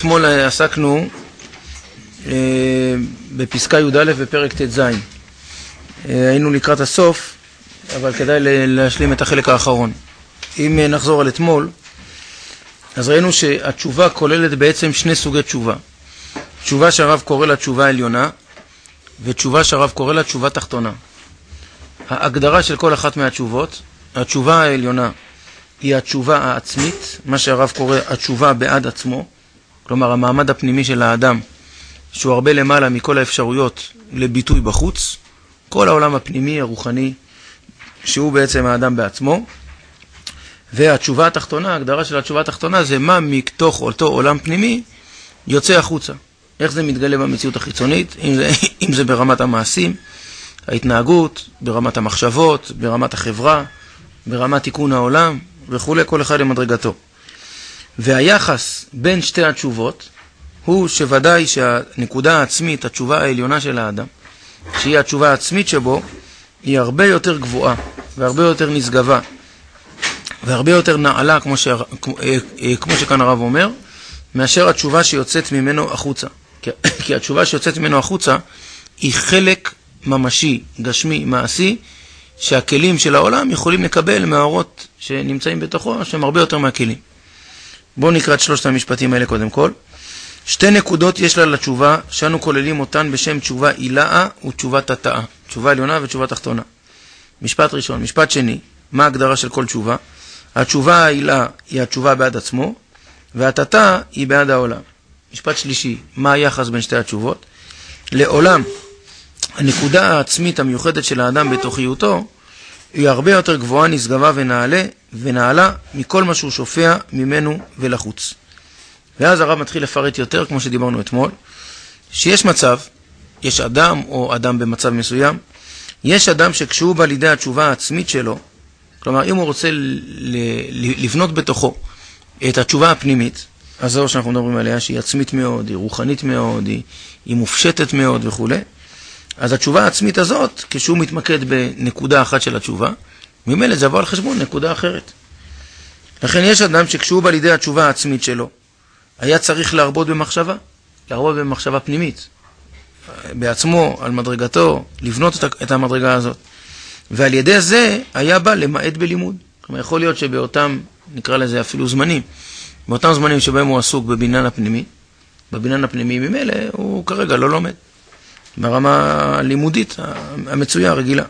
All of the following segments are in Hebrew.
אתמול עסקנו בפסקה י"א בפרק ט"ז. היינו לקראת הסוף, אבל כדאי להשלים את החלק האחרון. אם נחזור על אתמול, אז ראינו שהתשובה כוללת בעצם שני סוגי תשובה. תשובה שהרב קורא לה תשובה עליונה, ותשובה שהרב קורא לה תשובה תחתונה. ההגדרה של כל אחת מהתשובות, התשובה העליונה היא התשובה העצמית, מה שהרב קורא התשובה בעד עצמו, כלומר המעמד הפנימי של האדם, שהוא הרבה למעלה מכל האפשרויות לביטוי בחוץ, כל העולם הפנימי הרוחני, שהוא בעצם האדם בעצמו. והתשובה התחתונה, ההגדרה של התשובה התחתונה זה מה מתוך אותו עולם פנימי יוצא החוצה. איך זה מתגלה במציאות החיצונית, אם זה ברמת המעשים, ההתנהגות, ברמת המחשבות, ברמת החברה, ברמת תיקון העולם וכו', כל אחד למדרגתו. והיחס בין שתי התשובות הוא שוודאי שהנקודה העצמית, התשובה העליונה של האדם, שהיא התשובה העצמית שבו, היא הרבה יותר גבוהה והרבה יותר נשגבה והרבה יותר נעלה, כמו שכאן הרב אומר, מאשר התשובה שיוצאת ממנו החוצה. כי התשובה שיוצאת ממנו החוצה היא חלק ממשי, גשמי, מעשי, שהכלים של העולם יכולים לקבל מהאורות שנמצאים בתוכו, שהם הרבה יותר מהכלים. בואו נקרא את שלושת המשפטים האלה קודם כל. שתי נקודות יש לה לתשובה, שאנו כוללים אותן בשם תשובה עילאה ותשובה תתאה. תשובה עליונה ותשובה תחתונה. משפט ראשון. משפט שני, מה ההגדרה של כל תשובה? התשובה העילאה היא התשובה בעד עצמו, והתתאה היא בעד העולם. משפט שלישי, מה היחס בין שתי התשובות? לעולם, הנקודה העצמית המיוחדת של האדם בתוכיותו, היא הרבה יותר גבוהה, נשגבה ונעלה מכל מה שהוא שופע ממנו ולחוץ. ואז הרב מתחיל לפרט יותר, כמו שדיברנו אתמול, שיש מצב, יש אדם או אדם במצב מסוים, יש אדם שכשהוא בא לידי התשובה העצמית שלו, כלומר אם הוא רוצה לבנות בתוכו את התשובה הפנימית, אז זהו שאנחנו מדברים עליה, שהיא עצמית מאוד, היא רוחנית מאוד, היא מופשטת מאוד וכו'. אז התשובה העצמית הזאת, כשהוא מתמקד בנקודה אחת של התשובה, ממילא זה עבר על חשבון נקודה אחרת. לכן יש אדם שכשהוא בא לידי התשובה העצמית שלו, היה צריך להרבות במחשבה פנימית, בעצמו, על מדרגתו, לבנות את המדרגה הזאת. ועל ידי זה היה בא למעט בלימוד. כלומר, יכול להיות שבאותם, נקרא לזה אפילו זמנים, באותם זמנים שבהם הוא עסוק בבניין הפנימי ממילא הוא כרגע לא לומד. ברמה הלימודית המצויה הרגילה.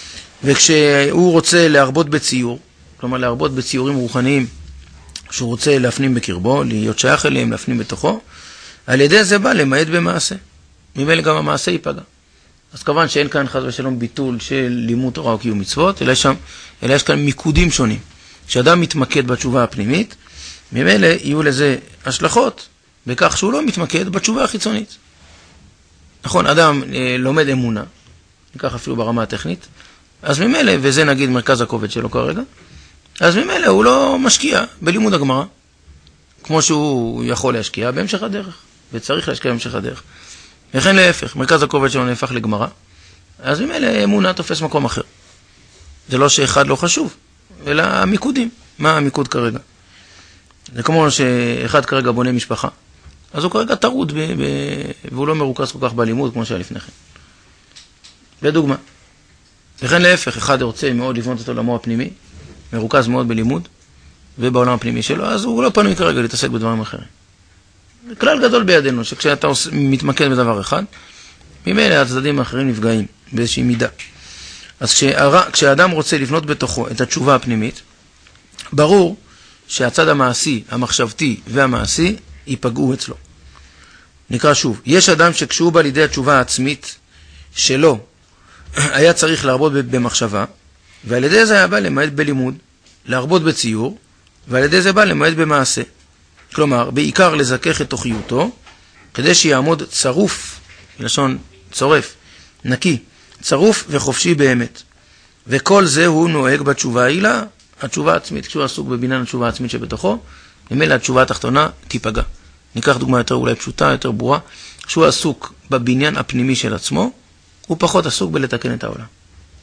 וכשהוא רוצה להרבות בציור, כלומר להרבות בציורים רוחניים, שהוא רוצה להפנים בקרבו, להיות שייך אליהם, להפנים בתוכו, על ידי זה בא למעט במעשה. ממילא גם המעשה ייפגע. אז כמובן שאין כאן חס ושלום ביטול של לימוד תורה או קיום מצוות, אלא יש כאן מיקודים שונים. כשאדם מתמקד בתשובה הפנימית, ממילא יהיו לזה השלכות, בכך שהוא לא מתמקד בתשובה החיצונית. נכון, אדם לומד אמונה, ניקח אפילו ברמה הטכנית, אז ממילא, וזה נגיד מרכז הכובד שלו כרגע, אז ממילא הוא לא משקיע בלימוד הגמרא, כמו שהוא יכול להשקיע בהמשך הדרך, וצריך להשקיע בהמשך הדרך. וכן להפך, מרכז הכובד שלו נהפך לגמרא, אז ממילא אמונה תופס מקום אחר. זה לא שאחד לא חשוב, אלא המיקודים. מה המיקוד כרגע? זה כמו שאחד כרגע בונה משפחה, אז הוא כרגע טרוד, והוא לא מרוכז כל כך בלימוד כמו שהיה לפני כן. לדוגמה. וכן להפך, אחד רוצה מאוד לבנות את עולמו הפנימי, מרוכז מאוד בלימוד, ובעולם הפנימי שלו, אז הוא לא פנוי כרגע להתעסק בדברים אחרים. זה כלל גדול בידינו, שכשאתה מתמקד בדבר אחד, ממילא הצדדים האחרים נפגעים באיזושהי מידה. אז כשהאדם רוצה לבנות בתוכו את התשובה הפנימית, ברור שהצד המעשי, המחשבתי והמעשי ייפגעו אצלו. נקרא שוב, יש אדם שכשהוא בא לידי התשובה העצמית שלו, היה צריך להרבות במחשבה, ועל ידי זה היה בא למעט בלימוד, להרבות בציור, ועל ידי זה בא למעט במעשה. כלומר, בעיקר לזכך את תוכיותו, כדי שיעמוד צרוף, בלשון צורף, נקי, צרוף וחופשי באמת. וכל זה הוא נוהג בתשובה העילה, התשובה העצמית. כשהוא עסוק בבניין התשובה העצמית שבתוכו, ממילא התשובה התחתונה תיפגע. ניקח דוגמה יותר אולי פשוטה, יותר ברורה. כשהוא עסוק בבניין הפנימי של עצמו, הוא פחות עסוק בלתקן את העולם.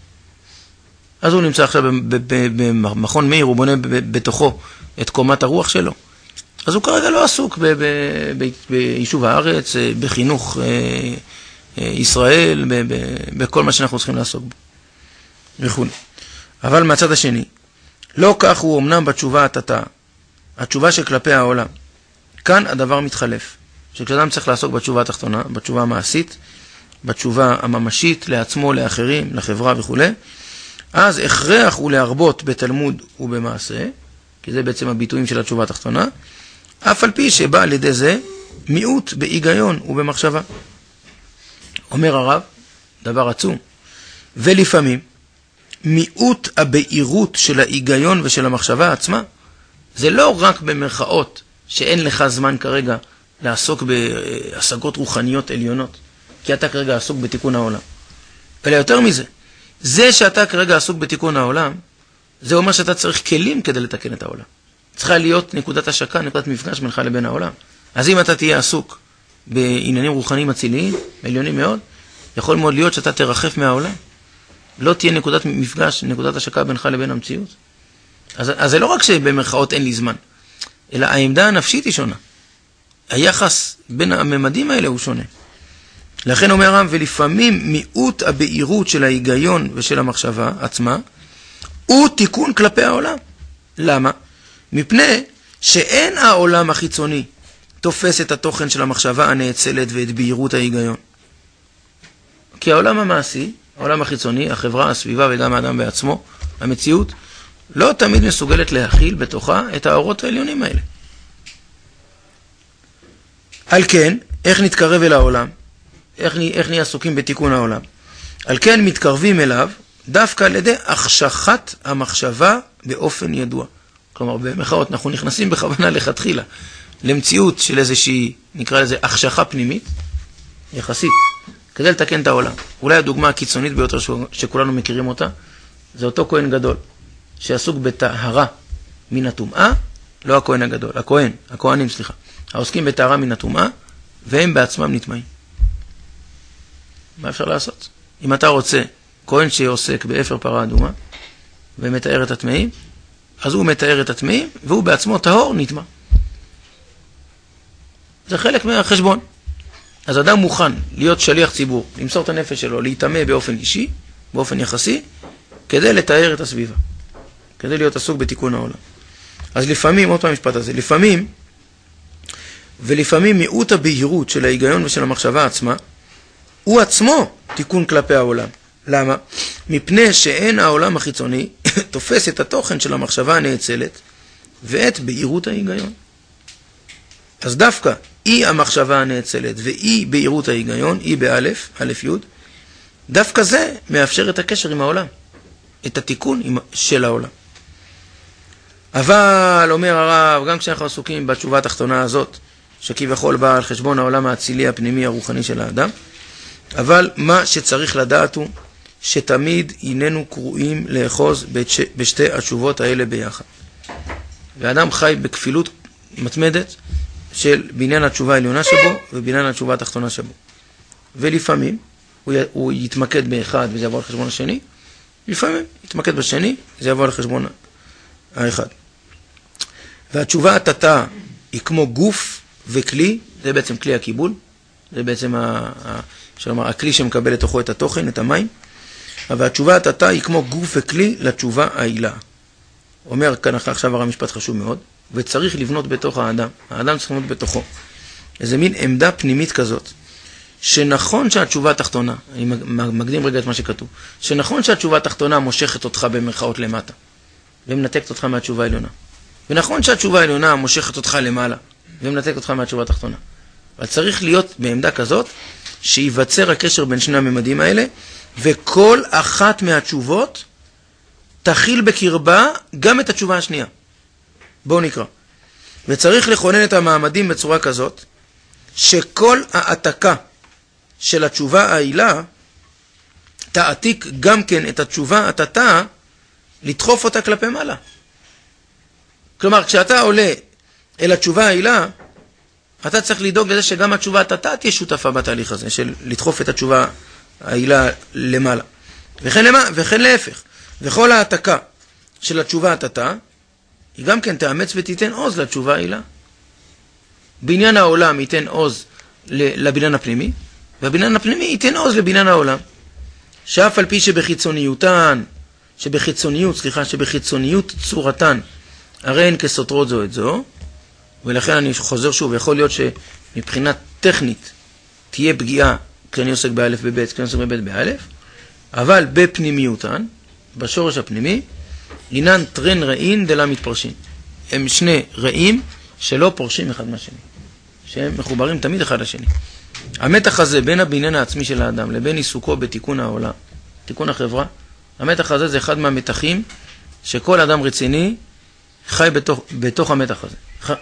אז הוא נמצא עכשיו במכון מאיר, הוא בונה בתוכו את קומת הרוח שלו. אז הוא כרגע לא עסוק ביישוב הארץ, בחינוך ישראל, בכל מה שאנחנו צריכים לעסוק בו, וכו'. אבל מהצד השני, לא כך הוא אמנם בתשובה התתה, התשובה שכלפי העולם. כאן הדבר מתחלף, שכשאדם צריך לעסוק בתשובה התחתונה, בתשובה המעשית, בתשובה הממשית לעצמו, לאחרים, לחברה וכו', אז הכרח הוא להרבות בתלמוד ובמעשה, כי זה בעצם הביטויים של התשובה התחתונה, אף על פי שבא על ידי זה מיעוט בהיגיון ובמחשבה. אומר הרב, דבר עצום, ולפעמים מיעוט הבהירות של ההיגיון ושל המחשבה עצמה, זה לא רק במרכאות שאין לך זמן כרגע לעסוק בהשגות רוחניות עליונות, כי אתה כרגע עסוק בתיקון העולם. אלא יותר מזה, זה שאתה כרגע עסוק בתיקון העולם, זה אומר שאתה צריך כלים כדי לתקן את העולם. צריכה להיות נקודת השקה, נקודת מפגש בינך לבין העולם. אז אם אתה תהיה עסוק בעניינים רוחניים אציליים, עליונים מאוד, יכול מאוד להיות שאתה תרחף מהעולם. לא תהיה נקודת מפגש, נקודת השקה בינך לבין המציאות. אז זה לא רק שבמרכאות אין לי זמן, אלא העמדה הנפשית היא שונה. היחס בין הממדים האלה הוא שונה. לכן אומר הרב, ולפעמים מיעוט הבהירות של ההיגיון ושל המחשבה עצמה, הוא תיקון כלפי העולם. למה? מפני שאין העולם החיצוני תופס את התוכן של המחשבה הנאצלת ואת בהירות ההיגיון. כי העולם המעשי, העולם החיצוני, החברה, הסביבה וגם האדם בעצמו, המציאות, לא תמיד מסוגלת להכיל בתוכה את האורות העליונים האלה. על כן, איך נתקרב אל העולם? איך נהיה עסוקים בתיקון העולם? על כן מתקרבים אליו דווקא על ידי החשכת המחשבה באופן ידוע. כלומר, במחאות אנחנו נכנסים בכוונה לכתחילה למציאות של איזושהי, נקרא לזה, החשכה פנימית, יחסית, כדי לתקן את העולם. אולי הדוגמה הקיצונית ביותר שכולנו מכירים אותה, זה אותו כהן גדול, שעסוק בטהרה מן הטומאה, לא הכהן הגדול, הכהנים, העוסקים בטהרה מן הטומאה, והם בעצמם נטמעים. מה אפשר לעשות? אם אתה רוצה כהן שעוסק באפר פרה אדומה, ומתאר את הטמאים, אז הוא מתאר את הטמאים, והוא בעצמו טהור נטמע. זה חלק מהחשבון. אז אדם מוכן להיות שליח ציבור, למסור את הנפש שלו, להתאמה באופן אישי, באופן יחסי, כדי לתאר את הסביבה. כדי להיות עסוק בתיקון העולם. אז לפעמים, עוד פעם המשפט הזה, ולפעמים מיעוט הבהירות של ההיגיון ושל המחשבה עצמה, הוא עצמו תיקון כלפי העולם. למה? מפני שאין העולם החיצוני תופס את התוכן של המחשבה הנאצלת ואת בהירות ההיגיון. אז דווקא אי המחשבה הנאצלת ואי בהירות ההיגיון, אי באלף, א' י', דווקא זה מאפשר את הקשר עם העולם, את התיקון של העולם. אבל, אומר הרב, גם כשאנחנו עסוקים בתשובה התחתונה הזאת, שכביכול באה על חשבון העולם האצילי הפנימי הרוחני של האדם, אבל מה שצריך לדעת הוא שתמיד איננו קרואים לאחוז בשתי התשובות האלה ביחד. ואדם חי בכפילות מתמדת של בניין התשובה העליונה שבו ובניין התשובה התחתונה שבו. ולפעמים הוא יתמקד באחד וזה יבוא על חשבון השני, לפעמים יתמקד בשני וזה יבוא על חשבון האחד. והתשובה התתה היא כמו גוף וכלי, זה בעצם כלי הקיבול, זה בעצם הכלי שמקבל לתוכו את התוכן, את המים, והתשובה התתה היא כמו גוף וכלי לתשובה העילה. אומר כאן עכשיו הרב משפט חשוב מאוד, וצריך לבנות בתוך האדם, האדם צריך לבנות בתוכו. איזה מין עמדה פנימית כזאת, שנכון שהתשובה התחתונה, אני מקדים רגע את מה שכתוב, שנכון שהתשובה התחתונה מושכת אותך במרכאות למטה, ומנתקת אותך מהתשובה העליונה. ונכון שהתשובה העליונה מושכת אותך למעלה, ומנתקת אותך מהתשובה התחתונה. אבל צריך להיות בעמדה כזאת, שיווצר הקשר בין שני הממדים האלה, וכל אחת מהתשובות תכיל בקרבה גם את התשובה השנייה. בואו נקרא. וצריך לכונן את המעמדים בצורה כזאת, שכל העתקה של התשובה העילה, תעתיק גם כן את התשובה התתה, לדחוף אותה כלפי מעלה. כלומר, כשאתה עולה אל התשובה העילה, אתה צריך לדאוג לזה שגם התשובה התתה תהיה שותפה בתהליך הזה, של לדחוף את התשובה העילה למעלה. וכן להפך. וכל העתקה של התשובה התתה, היא גם כן תאמץ ותיתן עוז לתשובה העילה. בניין העולם ייתן עוז לבניין הפנימי, והבניין הפנימי ייתן עוז לבניין העולם. שאף על פי שבחיצוניות צורתן, הרי הן כסותרות זו את זו, ולכן אני חוזר שוב, יכול להיות שמבחינה טכנית תהיה פגיעה כשאני עוסק באלף בבית, כשאני עוסק בבית באלף, אבל בפנימיותן, בשורש הפנימי, אינן טרן רעין דלה מתפרשים. הם שני רעים שלא פורשים אחד מהשני, שהם מחוברים תמיד אחד לשני. המתח הזה בין הבניין העצמי של האדם לבין עיסוקו בתיקון העולם, תיקון החברה, המתח הזה זה אחד מהמתחים שכל אדם רציני חי בתוך המתח הזה.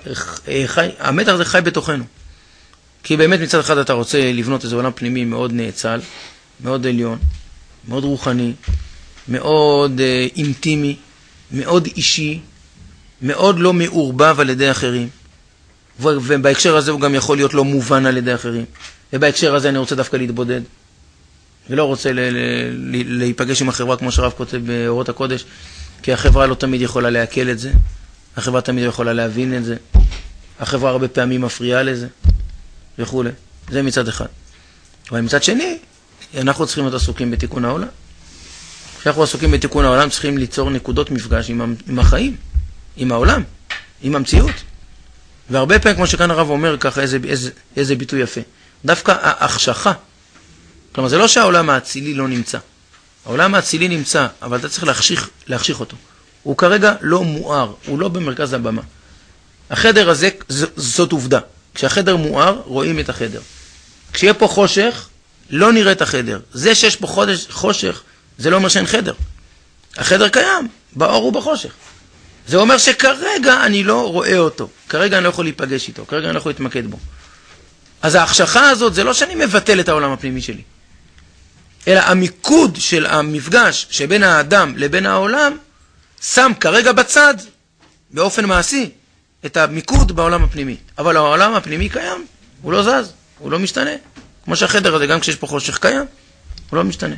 המתח הזה חי בתוכנו. כי באמת מצד אחד אתה רוצה לבנות איזה עולם פנימי מאוד נאצל, מאוד עליון, מאוד רוחני, מאוד אינטימי, מאוד אישי, מאוד לא מעורבב על ידי אחרים. ובהקשר הזה הוא גם יכול להיות לא מובן על ידי אחרים. ובהקשר הזה אני רוצה דווקא להתבודד. ולא רוצה להיפגש עם החברה כמו שהרב כותב באורות הקודש, כי החברה לא תמיד יכולה להקל את זה. החברה תמיד יכולה להבין את זה. החברה הרבה פעמים מפריעה לזה. וכו'. זה מצד אחד. אבל מצד שני, אנחנו צריכים להיות עסוקים בתיקון העולם. כשאנחנו עסוקים בתיקון העולם, צריכים ליצור נקודות מפגש עם החיים, עם העולם, עם המציאות. והרבה פעמים, כמו שכאן הרב אומר ככה, איזה ביטוי יפה. דווקא ההחשכה. כלומר, זה לא שהעולם האצילי לא נמצא. העולם האצילי נמצא, אבל אתה צריך להחשיך אותו. הוא כרגע לא מואר, הוא לא במרכז הבמה. החדר הזה, זאת עובדה. כשהחדר מואר, רואים את החדר. כשיהיה פה חושך, לא נראה את החדר. זה שיש פה חושך, זה לא אומר שאין חדר. החדר קיים, באור ובחושך. זה אומר שכרגע אני לא רואה אותו. כרגע אני לא יכול להיפגש איתו. כרגע אני לא יכול להתמקד בו. אז ההחשכה הזאת, זה לא שאני מבטל את העולם הפנימי שלי. אלא המיקוד של המפגש שבין האדם לבין העולם, שם כרגע בצד, באופן מעשי, את המיקוד בעולם הפנימי. אבל העולם הפנימי קיים, הוא לא זז, הוא לא משתנה. כמו שהחדר הזה, גם כשיש פה חושך קיים, הוא לא משתנה.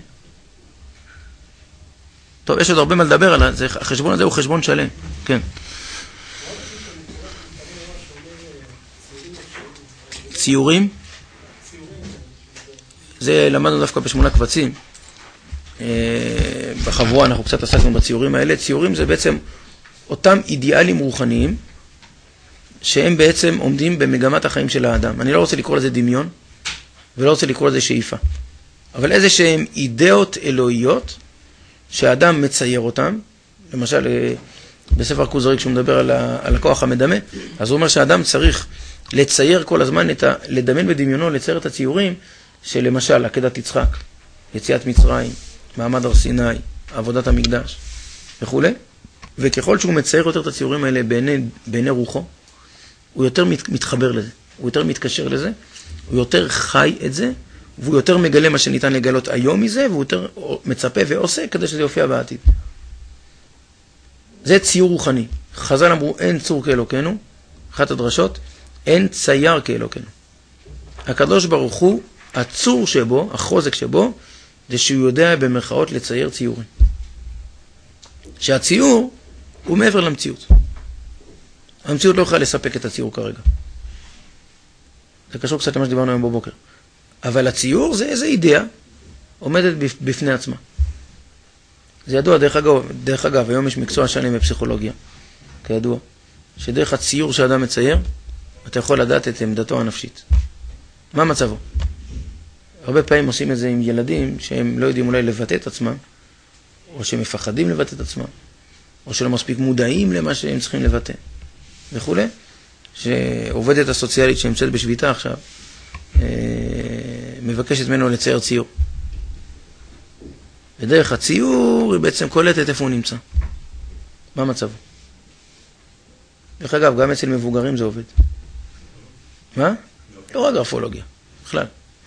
טוב, יש עוד הרבה מה לדבר עליו, החשבון הזה הוא חשבון שלם. כן. ציורים? זה למדנו דווקא ב8 קבצים. בחבורה אנחנו קצת עסקנו בציורים האלה. ציורים זה בעצם אותם אידיאלים רוחניים, שהם בעצם עומדים במגמת החיים של האדם. אני לא רוצה לקרוא לזה דמיון, ולא רוצה לקרוא לזה שאיפה. אבל איזה שהם אידאות אלוהיות, שהאדם מצייר אותם, למשל בספר כוזרי כשהוא מדבר על הכוח המדמה, אז הוא אומר שהאדם צריך לצייר כל הזמן, לדמיין בדמיונו, לצייר את הציורים, שלמשל עקדת יצחק, יציאת מצרים, מעמד הר סיני, עבודת המקדש וכו'. וככל שהוא מצייר יותר את הציורים האלה בעיני רוחו, הוא יותר מתחבר לזה, הוא יותר מתקשר לזה, הוא יותר חי את זה, והוא יותר מגלה מה שניתן לגלות היום מזה, והוא יותר מצפה ועושה כדי שזה יופיע בעתיד. זה ציור רוחני. חז"ל אמרו, אין צור כאלוקנו, אחת הדרשות, אין צייר כאלוקנו. הקדוש ברוך הוא, הצור שבו, החוזק שבו, זה שהוא יודע במרכאות לצייר ציורים. שהציור הוא מעבר למציאות. המציאות לא יכולה לספק את הציור כרגע. זה קשור קצת למה שדיברנו היום בבוקר. אבל הציור זה איזו אידאה עומדת בפני עצמה. זה ידוע, דרך אגב, היום יש מקצוע שלם בפסיכולוגיה, כידוע, שדרך הציור שאדם מצייר, אתה יכול לדעת את עמדתו הנפשית. מה מצבו? הרבה פעמים עושים את זה עם ילדים שהם לא יודעים אולי לבטא את עצמם, או שהם מפחדים לבטא את עצמם, או שלא מספיק מודעים למה שהם צריכים לבטא, וכו'. שעובדת הסוציאלית שנמצאת בשביתה עכשיו, מבקשת ממנו לצייר ציור. ודרך הציור היא בעצם קולטת איפה הוא נמצא. מה מצבו? דרך אגב, גם אצל מבוגרים זה עובד. מה? לא רק גרפולוגיה, בכלל.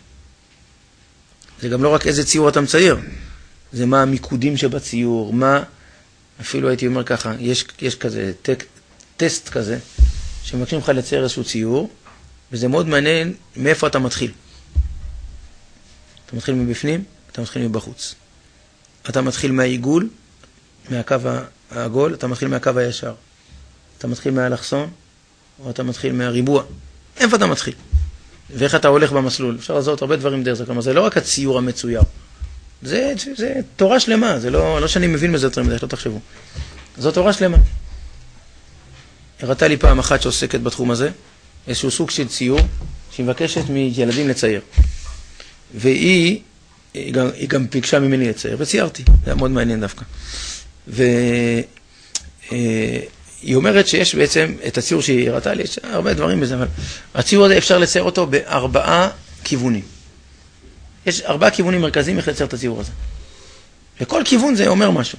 זה גם לא רק איזה ציור אתה מצייר, זה מה המיקודים שבציור, מה, אפילו הייתי אומר ככה, יש כזה טסט כזה, שמבקשים לך לצייר איזשהו ציור, וזה מאוד מעניין מאיפה אתה מתחיל. אתה מתחיל מבפנים, אתה מתחיל מבחוץ. אתה מתחיל מהעיגול, מהקו העגול, אתה מתחיל מהקו הישר. אתה מתחיל מהאלכסון, או אתה מתחיל מהריבוע. איפה אתה מתחיל? ואיך אתה הולך במסלול? אפשר לעשות הרבה דברים דרך זה, כלומר, זה לא רק הציור המצויר. זה תורה שלמה, זה לא שאני מבין בזה יותר מדי, לא תחשבו. זו תורה שלמה. הראתה לי פעם אחת שעוסקת בתחום הזה, איזשהו סוג של ציור, שהיא מבקשת מילדים לצייר. והיא גם ביקשה ממני לצייר, וציירתי, זה היה מאוד מעניין דווקא. והיא אומרת שיש בעצם את הציור שהיא הראתה לי, יש הרבה דברים בזה, אבל הציור הזה אפשר לצייר אותו ב4 כיוונים. יש 4 כיוונים מרכזיים איך לצייר את הציור הזה. וכל כיוון זה אומר משהו.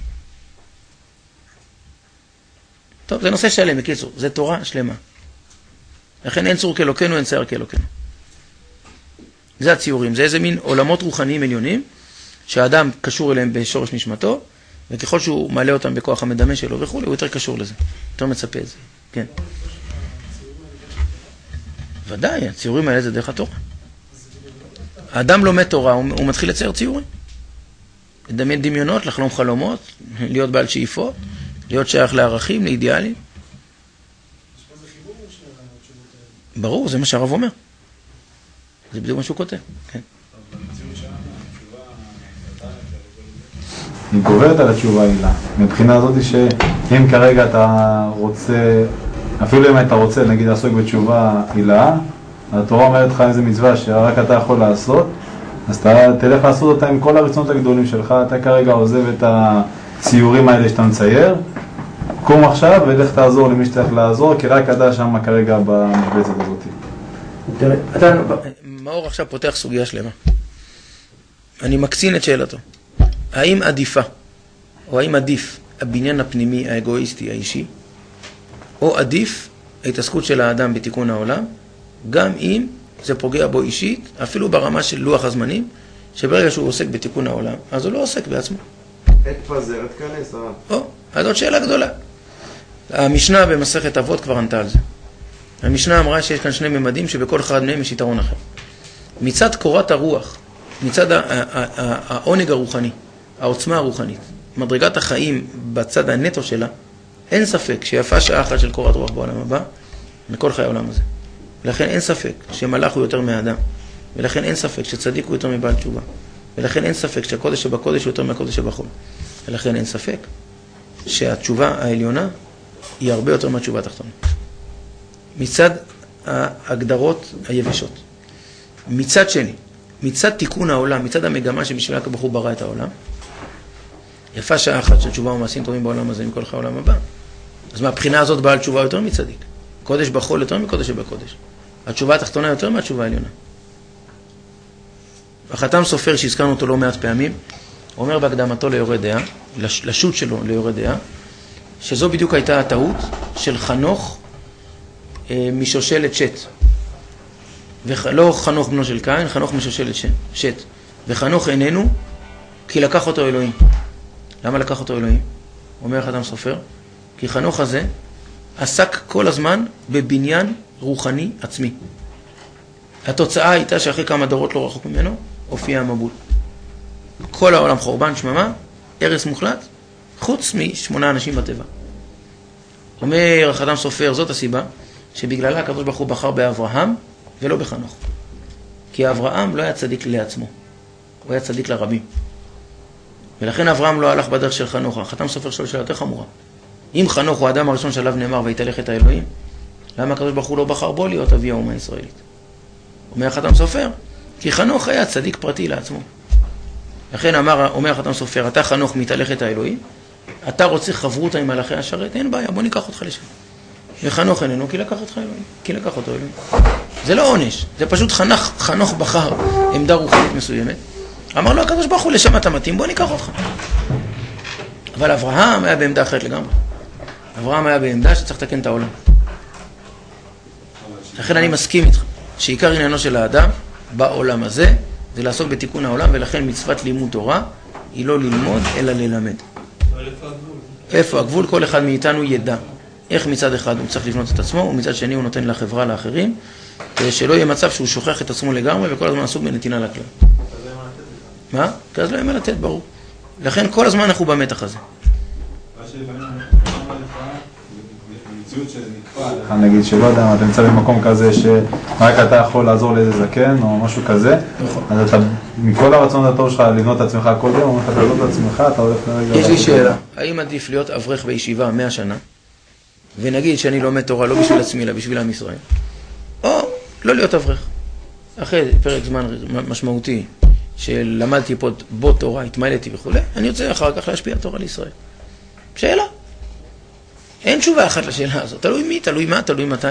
טוב, זה נושא שלם, בקיצור, זה תורה שלמה. לכן אין צור כאלוקינו, אין צייר כאלוקינו. זה הציורים, זה איזה מין עולמות רוחניים עליונים, שהאדם קשור אליהם בשורש נשמתו, וככל שהוא מעלה אותם בכוח המדמה שלו וכו', הוא יותר קשור לזה, יותר מצפה את זה. כן. ודאי, הציורים האלה זה דרך התורה. האדם לומד תורה, הוא מתחיל לצייר ציורים. לדמיין דמיונות, לחלום חלומות, להיות בעל שאיפות, להיות שייך לערכים, לאידיאלים. ברור, זה מה שהרב אומר. זה בדיוק מה שהוא כותב, כן. היא גוברת על התשובה הילה. מבחינה הזאת שאם כרגע אתה רוצה, אפילו אם אתה רוצה, נגיד, לעסוק בתשובה הילה, התורה אומרת לך איזה מצווה שרק אתה יכול לעשות, אז אתה תלך לעשות אותה עם כל הרצונות הגדולים שלך, אתה כרגע עוזב את הציורים האלה שאתה מצייר, קום עכשיו ולך תעזור למי שתלך לעזור, כי רק אתה שם כרגע במשבצת הזאת. תראה, מאור עכשיו פותח סוגיה שלמה. אני מקצין את שאלתו. האם עדיפה, או האם עדיף הבניין הפנימי, האגואיסטי, האישי, או עדיף ההתעסקות של האדם בתיקון העולם, גם אם זה פוגע בו אישית, אפילו ברמה של לוח הזמנים, שברגע שהוא עוסק בתיקון העולם, אז הוא לא עוסק בעצמו. את פזר, את כנס, אז זאת שאלה גדולה. המשנה במסכת אבות כבר ענתה על זה. המשנה אמרה שיש כאן 2 ממדים שבכל אחד מהם יש יתרון אחר. מצד קורת הרוח, מצד העונג הרוחני, העוצמה הרוחנית, מדרגת החיים בצד הנטו שלה, אין ספק שיפה שעה אחת של קורת רוח בעולם הבא, מכל חיי העולם הזה. ולכן אין ספק שמלאך הוא יותר מהאדם, ולכן אין ספק שצדיק הוא יותר מבעל תשובה, ולכן אין ספק שהקודש שבקודש הוא יותר מהקודש שבחול, ולכן אין ספק שהתשובה העליונה היא הרבה יותר מהתשובה התחתונה. מצד ההגדרות היבשות. מצד שני, מצד תיקון העולם, מצד המגמה שבשבילה הקדוש ברוך הוא ברא את העולם, יפה שעה אחת של תשובה ומעשים טובים בעולם הזה מכל חיי העולם הבא. אז מהבחינה הזאת בעל תשובה יותר מצדיק. קודש בחול יותר מקודש שבקודש. התשובה התחתונה יותר מהתשובה העליונה. החתם סופר שהזכרנו אותו לא מעט פעמים, אומר בהקדמתו ליורה דעה, לשו"ת שלו ליורה דעה, שזו בדיוק הייתה הטעות של חנוך משושלת שת. ולא חנוך בנו של קין, חנוך משושלת שת. וחנוך איננו כי לקח אותו אלוהים. למה לקח אותו אלוהים? אומר החתם סופר, כי חנוך הזה עסק כל הזמן בבניין רוחני עצמי. התוצאה הייתה שאחרי כמה דורות לא רחוק ממנו, הופיע המבול. כל העולם חורבן, שממה, הרס מוחלט, חוץ מ8 אנשים בטבע. אומר החתם סופר, זאת הסיבה שבגללה הקדוש ברוך הוא בחר באברהם ולא בחנוך. כי אברהם לא היה צדיק לעצמו, הוא היה צדיק לרבים. ולכן אברהם לא הלך בדרך של חנוך. החתם סופר שלו שאלה יותר חמורה. אם חנוך הוא האדם הראשון שעליו נאמר ויתהלך את האלוהים, למה הקדוש ברוך הוא לא בחר בו להיות אבי האומה הישראלית? אומר החתם סופר, כי חנוך היה צדיק פרטי לעצמו. לכן אומר החתם סופר, אתה חנוך מתהלך את האלוהים, אתה רוצה חברותה עם מלאכי השרת, אין בעיה, בוא ניקח אותך לשם. וחנוך איננו, כי לקח אותך אלוהים, כי לקח אותו אלוהים. זה לא עונש, זה פשוט חנוך בחר עמדה רוחנית מסוימת. אמר לו הקדוש ברוך הוא, לשם אתה מתאים, בוא ניקח אותך. אבל אברהם היה בעמדה אחרת לגמרי. אברהם היה בעמדה שצריך לתקן את העולם. לכן אני מסכים איתך, שעיקר עניינו של האדם בעולם הזה, זה לעסוק בתיקון העולם, ולכן מצוות לימוד תורה היא לא ללמוד, אלא ללמד. איפה הגבול? כל אחד מאיתנו ידע איך מצד אחד הוא צריך לבנות את עצמו, ומצד שני הוא נותן לחברה לאחרים, כדי שלא יהיה מצב שהוא שוכח את עצמו לגמרי, וכל הזמן עסוק בנתינה לכלל. מה? כי אז לא יהיה לתת, ברור. לכן כל הזמן אנחנו במתח הזה. מה שלפעמים אנחנו במציאות שנקפא נגיד שלא יודע מה, אתה נמצא במקום כזה שרק אתה יכול לעזור לאיזה זקן או משהו כזה, אז אתה, מכל הרצון הטוב שלך לבנות את עצמך כל יום, אתה לבנות את עצמך, אתה הולך לרגע... יש לי שאלה, האם עדיף להיות אברך בישיבה 100 שנה, ונגיד שאני לומד תורה לא בשביל עצמי, אלא בשביל עם ישראל, או לא להיות אברך? אחרי פרק זמן משמעותי שלמדתי פה בו תורה, התמלאתי וכו', אני רוצה אחר כך להשפיע תורה לישראל. שאלה. אין תשובה אחת לשאלה הזאת. תלוי מי, תלוי מה, תלוי מתי.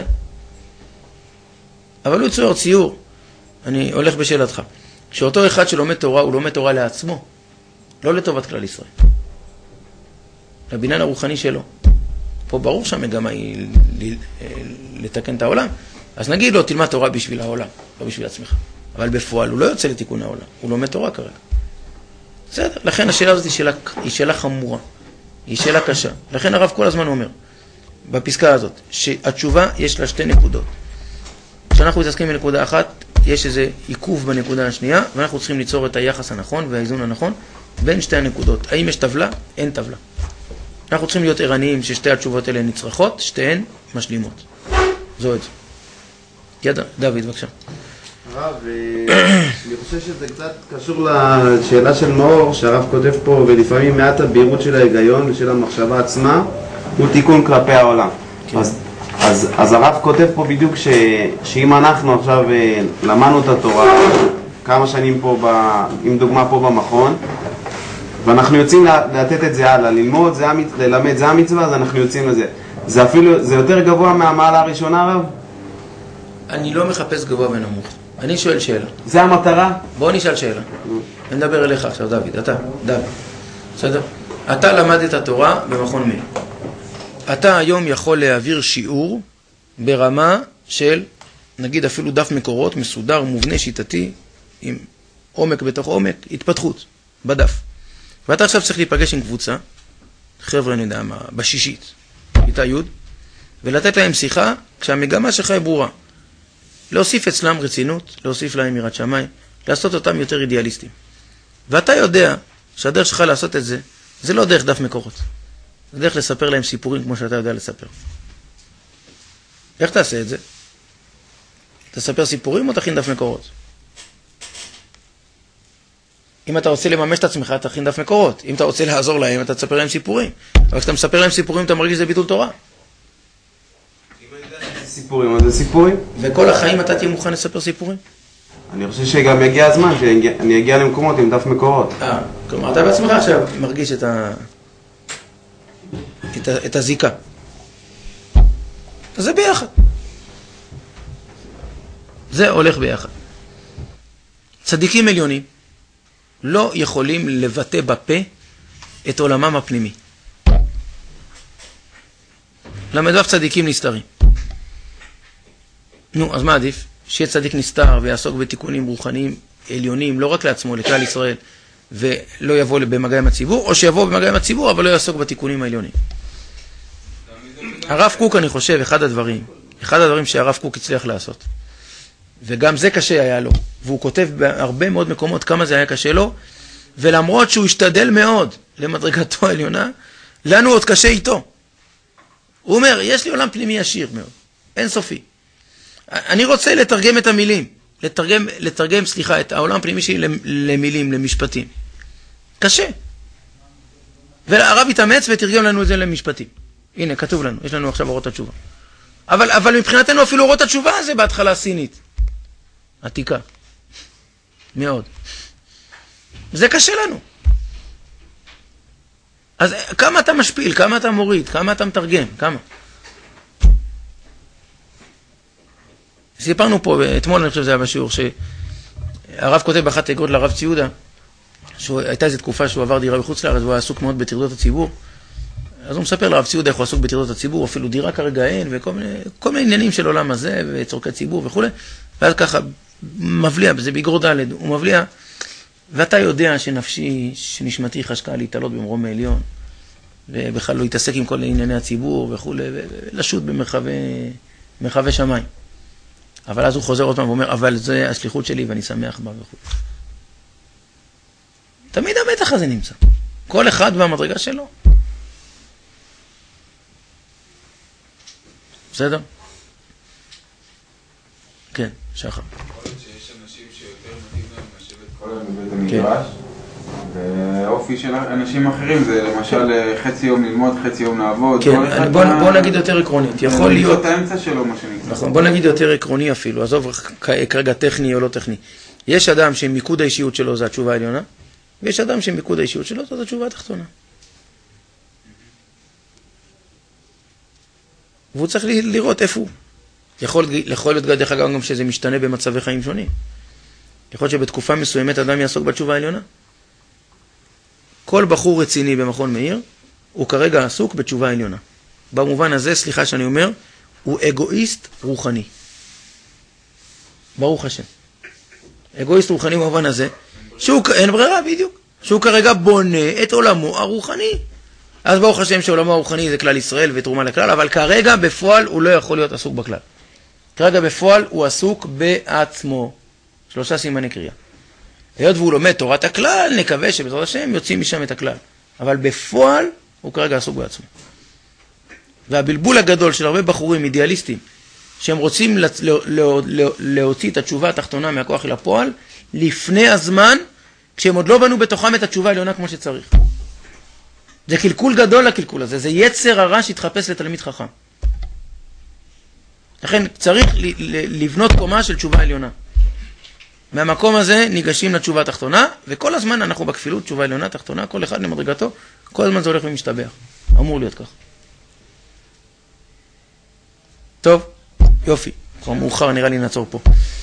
אבל הוא יצור ציור. אני הולך בשאלתך. שאותו אחד שלומד תורה, הוא לומד תורה לעצמו, לא לטובת כלל ישראל. לבניין הרוחני שלו. פה ברור שהמגמה היא לתקן את העולם. אז נגיד לו, תלמד תורה בשביל העולם, לא בשביל עצמך. אבל בפועל הוא לא יוצא לתיקון העולם. הוא לומד תורה כרגע. בסדר. לכן השאלה הזאת היא שאלה חמורה. היא שאלה קשה. לכן הרב כל הזמן אומר, בפסקה הזאת, שהתשובה יש לה 2 נקודות. כשאנחנו מתעסקים בנקודה אחת, יש איזה עיכוב בנקודה השנייה, ואנחנו צריכים ליצור את היחס הנכון והאיזון הנכון בין 2 הנקודות. האם יש טבלה? אין טבלה. אנחנו צריכים להיות ערניים ששתי התשובות האלה נצרכות, שתיהן משלימות. זו את זה. דוד, בבקשה. הרב, אני חושב שזה קצת קשור לשאלה של מאור, שהרב כותב פה, ולפעמים מעט הבהירות של ההיגיון ושל המחשבה עצמה, הוא תיקון כלפי העולם. כן. אז הרב כותב פה בדיוק שאם אנחנו עכשיו למדנו את התורה, כמה שנים פה, עם דוגמה פה במכון, ואנחנו יוצאים לתת את זה הלאה, ללמוד, ללמד, זה המצווה, אז אנחנו יוצאים לזה. זה אפילו, זה יותר גבוה מהמעלה הראשונה, הרב? אני לא מחפש גבוה ונמוך. אני שואל שאלה. זה המטרה? בוא נשאל שאלה. אני מדבר אליך עכשיו, דוד. דוד. בסדר? אתה למד את התורה במכון מאיר. אתה היום יכול להעביר שיעור ברמה של, נגיד אפילו דף מקורות, מסודר, מובנה, שיטתי, עם עומק בתוך עומק, התפתחות, בדף. ואתה עכשיו צריך להיפגש עם קבוצה, חבר'ה נדע מה, בשישית, כיתה י', ולתת להם שיחה כשהמגמה שלך היא ברורה. להוסיף אצלם רצינות, להוסיף להם יראת שמיים, לעשות אותם יותר אידיאליסטים. ואתה יודע שהדרך שלך לעשות את זה, זה לא דרך דף מקורות. זה דרך לספר להם סיפורים כמו שאתה יודע לספר. איך תעשה את זה? תספר סיפורים או תכין דף מקורות? אם אתה רוצה לממש את עצמך, תכין דף מקורות. אם אתה רוצה לעזור להם, אתה תספר להם סיפורים. אבל כשאתה מספר להם סיפורים, אתה מרגיש שזה ביטול תורה. סיפורים, אז זה סיפורים. וכל החיים אתה תהיה מוכן לספר סיפורים? אני חושב שגם יגיע הזמן, שאני אגיע למקומות עם דף מקורות. כלומר, אתה בעצמך עכשיו מרגיש את הזיקה. אז זה ביחד. זה הולך ביחד. צדיקים עליונים לא יכולים לבטא בפה את עולמם הפנימי. למדו צדיקים נסתרים. נו, אז מה עדיף? שיהיה צדיק נסתר ויעסוק בתיקונים רוחניים עליונים, לא רק לעצמו, לכלל ישראל, ולא יבוא במגע עם הציבור, או שיבוא במגע עם הציבור, אבל לא יעסוק בתיקונים העליונים. הרב קוק, אני חושב, אחד הדברים שהרב קוק הצליח לעשות, וגם זה קשה היה לו, והוא כותב בהרבה מאוד מקומות כמה זה היה קשה לו, ולמרות שהוא השתדל מאוד למדרגתו העליונה, לנו עוד קשה איתו. הוא אומר, יש לי עולם פנימי עשיר מאוד, אין סופי. אני רוצה לתרגם את המילים, לתרגם, את העולם הפנימי שלי למילים, למשפטים. קשה. והרב התאמץ ותרגם לנו את זה למשפטים. הנה, כתוב לנו, יש לנו עכשיו אורות התשובה. אבל מבחינתנו אפילו אורות התשובה זה בהתחלה סינית. עתיקה. מאוד. זה קשה לנו. אז כמה אתה משפיל, כמה אתה מוריד, כמה אתה מתרגם, כמה? סיפרנו פה, אתמול אני חושב שזה היה בשיעור, שהרב כותב באחת האגרות לרב ציודה, שהייתה איזו תקופה שהוא עבר דירה בחוץ לארץ, והוא עסוק מאוד בטרדות הציבור. אז הוא מספר לרב ציודה איך הוא עסוק בטרדות הציבור, אפילו דירה כרגע אין, וכל מיני עניינים של עולם הזה, וצורכי ציבור וכו'. ואז ככה מבליע, זה באגרות ד', הוא מבליע, ואתה יודע שנפשי, שנשמתי חשקה להתעלות במרום העליון, ובכלל לא יתעסק עם כל ענייני הציבור וכו', ולשוט במרחבי שמיים. אבל אז הוא חוזר עוד פעם ואומר, אבל זה השליחות שלי ואני שמח בה וכו'. תמיד המתח הזה נמצא. כל אחד והמדרגה שלו. בסדר? כן, שחר. יכול להיות שיש אנשים שיותר מתאים להם לשבת כל היום בבית המדרש, ואופי של אנשים אחרים זה למשל חצי יום ללמוד, חצי יום לעבוד. כן, בוא נגיד יותר עקרונית. יכול להיות... זאת האמצע שלו, מה שנקרא. נכון, בוא נגיד יותר עקרוני אפילו, עזוב כרגע טכני או לא טכני. יש אדם שמיקוד האישיות שלו זה התשובה העליונה, ויש אדם שמיקוד האישיות שלו זה התשובה התחתונה. והוא צריך לראות איפה הוא. יכול להיות דרך אגב גם שזה משתנה במצבי חיים שונים. יכול להיות שבתקופה מסוימת אדם יעסוק בתשובה העליונה. כל בחור רציני במכון מאיר, הוא כרגע עסוק בתשובה העליונה. במובן הזה, סליחה שאני אומר, הוא אגואיסט רוחני. ברוך השם. אגואיסט רוחני במובן הזה, אין ברירה בדיוק, שהוא כרגע בונה את עולמו הרוחני. אז ברוך השם שעולמו הרוחני זה כלל ישראל ותרומה לכלל, אבל כרגע בפועל הוא לא יכול להיות עסוק בכלל. כרגע בפועל הוא עסוק בעצמו. 3 סימני קריאה. היות והוא לומד תורת הכלל, נקווה שבעזרת השם יוצאים משם את הכלל. אבל בפועל הוא כרגע עסוק בעצמו. והבלבול הגדול של הרבה בחורים אידיאליסטים, שהם רוצים להוציא את התשובה התחתונה מהכוח אל הפועל, לפני הזמן, כשהם עוד לא בנו בתוכם את התשובה העליונה כמו שצריך. זה קלקול גדול לקלקול הזה, זה יצר הרע שהתחפש לתלמיד חכם. לכן צריך לבנות קומה של תשובה עליונה. מהמקום הזה ניגשים לתשובה התחתונה, וכל הזמן אנחנו בכפילות, תשובה עליונה, תחתונה, כל אחד למדרגתו, כל הזמן זה הולך ומשתבח. אמור להיות כך. טוב, יופי. כבר מאוחר, נראה לי נעצור פה.